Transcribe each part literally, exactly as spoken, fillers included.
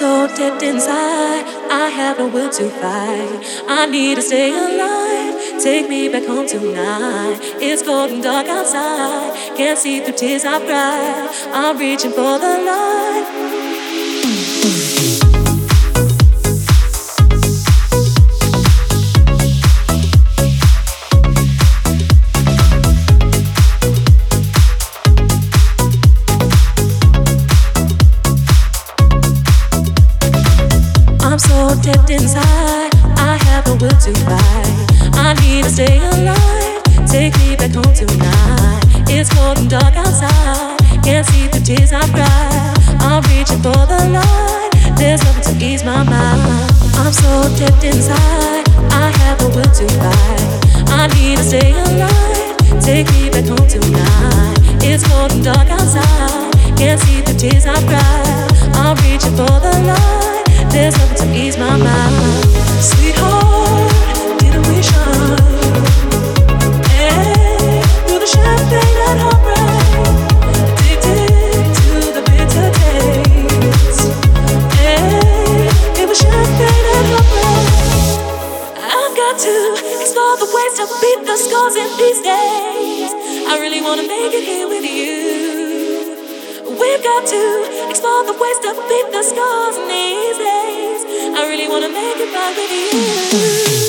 so dipped inside, I have no will to fight. I need to stay alive. Take me back home tonight. It's cold and dark outside. Can't see through tears I've cried. I'm reaching for the light. I'm so dipped inside, I have no will to fight. I need to stay alive. Take me back home tonight. It's cold and dark outside. Can't see the tears I've cried. I'm reaching for the light. There's nothing to ease my mind. I'm so dipped inside, I have no will to fight. I need to stay alive. Take me back home tonight. It's cold and dark outside. Can't see the tears I've cried. I'm reaching for the light. There's nothing to ease my mind. Sweetheart, didn't we shine? Hey, through the champagne and heartbreak. Addicted to the bitter taste. Hey, it was champagne and heartbreak. I've got to explore the ways to beat the scars in these days. I really wanna make it here with you. We've got to explore the ways to beat the scars in these days. I really wanna make it right with you.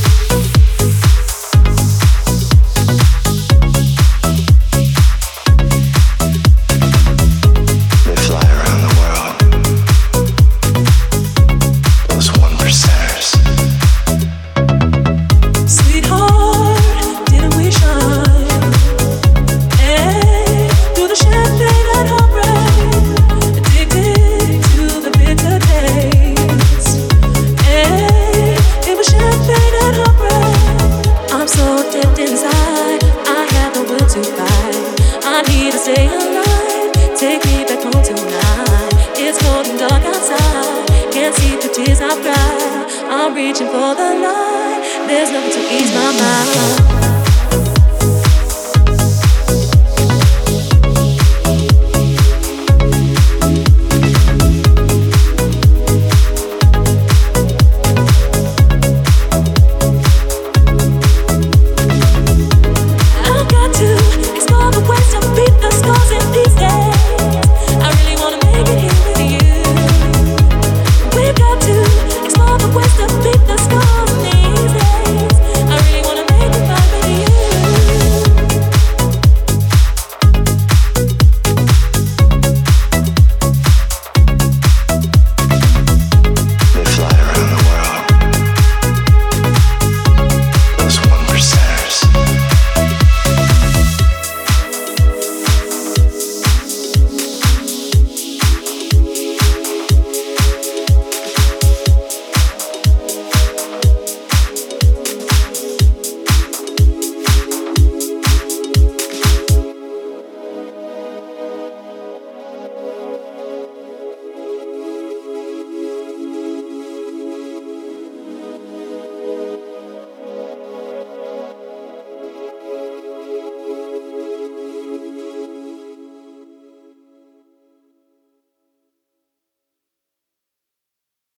Stay alive, take me back home tonight. It's cold and dark outside. Can't see the tears I've cried. I'm reaching for the light. There's nothing to ease my mind.